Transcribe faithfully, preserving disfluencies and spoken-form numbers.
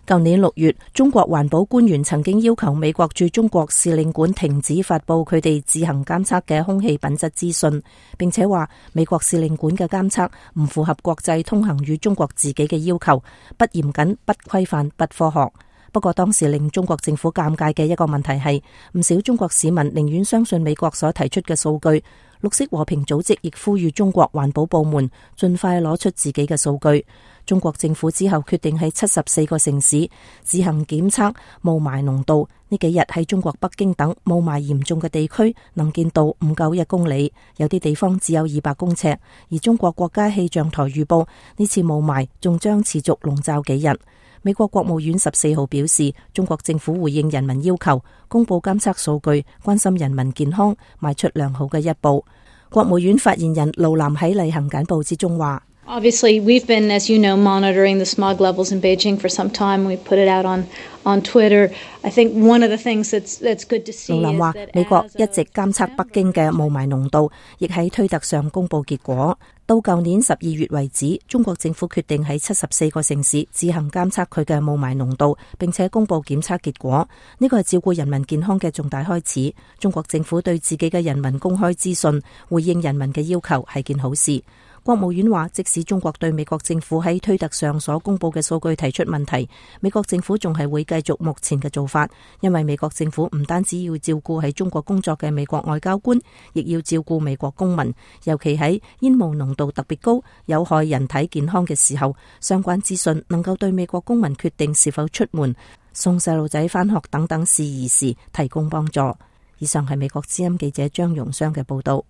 舊年六月，中國環保官員曾經要求美國駐中國使領館停止發佈佢哋自行監測嘅空氣品質資訊，並且話美國使領館嘅監測唔符合國際通行與中國自己嘅要求，不嚴謹、不規範、不科學。不過當時令中國政府尷尬嘅一個問題係，唔少中國市民寧願相信美國所提出嘅數據。綠色和平組織亦呼籲中國環保部門盡快攞出自己嘅數據。中國政府之後決定喺七十四個城市自行檢測霧霾濃度。呢幾日喺中國北京等霧霾嚴重嘅地區，能見度唔夠一公里，有啲地方只有二百公尺。而中國國家氣象台預報，呢次霧霾仲將持續籠罩幾日。美國國務院十四號表示，中國政府回應人民要求，公布監測數據，關心人民健康，邁出良好嘅一步。國務院發言人盧嵐喺例行簡報之中話 ：Obviously, we've been, as you know, monitoring the smog levels in Beijing for some time. We put it out on on Twitter. I think one of the things that's that's good to see. 盧嵐話：美國一直監測北京嘅霧霾濃度，亦喺推特上公布結果。到舊年十二月為止，中國政府決定喺七十四個城市自行監測佢嘅霧霾濃度，並且公布檢測結果。呢個係照顧人民健康嘅重大開始。中國政府對自己嘅人民公開資訊，回應人民嘅要求係件好事。國務院話，即使中國對美國政府喺推特上所公布嘅數據提出問題，美國政府仲係會繼續目前嘅做法，因為美國政府唔單止要照顧喺中國工作嘅美國外交官，亦要照顧美國公民，尤其喺煙霧濃度特別高、有害人體健康嘅時候，相關資訊能夠對美國公民決定是否出門、送細路仔返學等等事宜時提供幫助。以上係美國之音記者張容湘嘅報道。